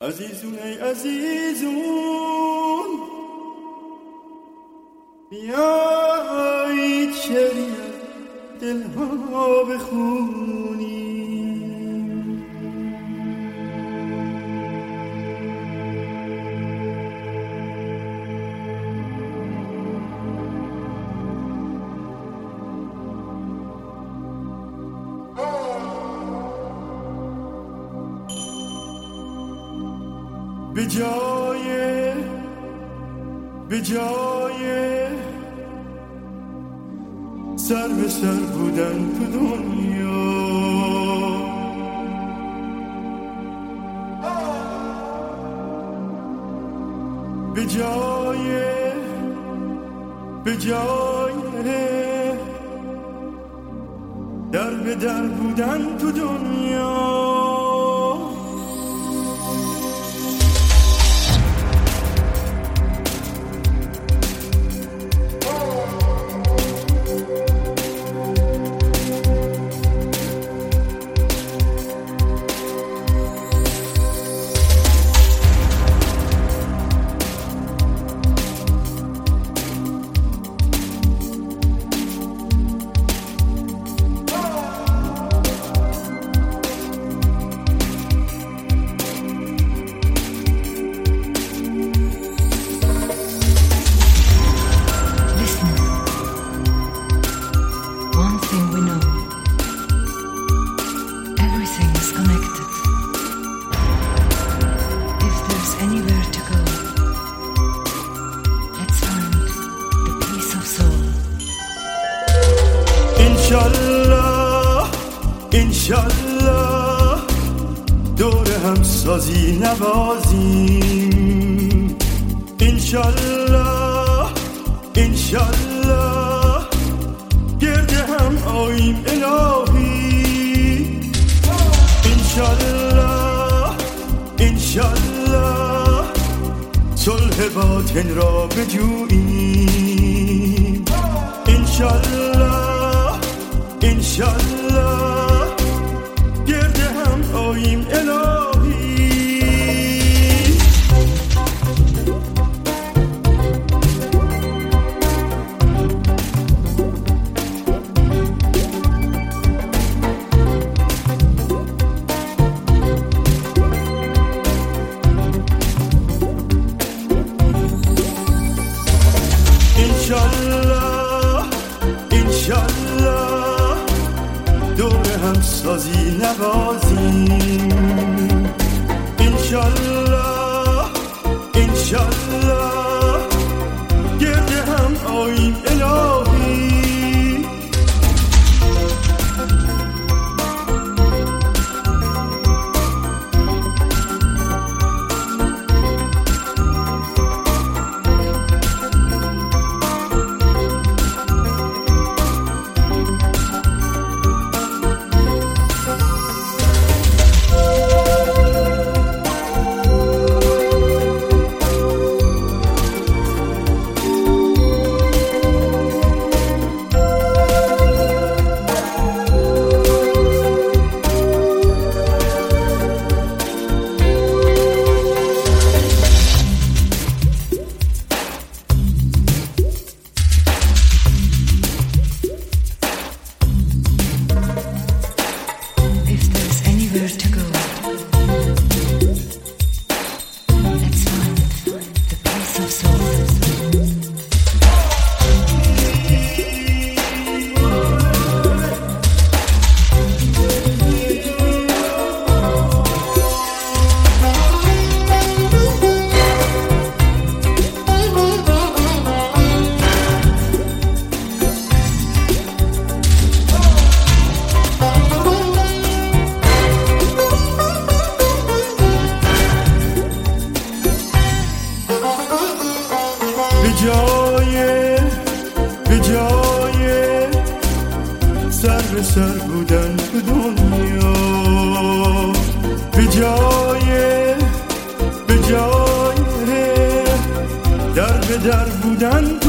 عزیزون ای عزیزون بیایید شریعت دلها بخونیم. به جای سر به سر بودن تو دنیا، به جای در به در بودن تو دنیا. انشالله دور هم سازی نوازیم. انشالله گرد هم آییم الهی. انشالله صلح باطن را بجوییم. انشالله گرد هم آییم الهی. انشالله دور هم سازی نوازیم. انشالله گرد هم آییم الهی. به جای سر به سر بودن تو دنیا، به جای در به در بودن